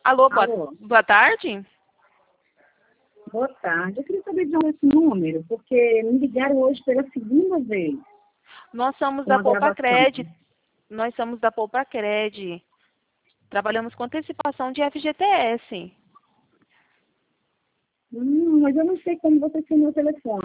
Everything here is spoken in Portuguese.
Alô, Alô, boa tarde? boa tarde. Eu queria saber de onde é esse número, porque me ligaram hoje pela segunda vez Nós somos com da a Poupa gravação. Cred. Nós somos da Poupa Cred. Trabalhamos com antecipação de FGTS. Mas eu não sei como você tem meu telefone.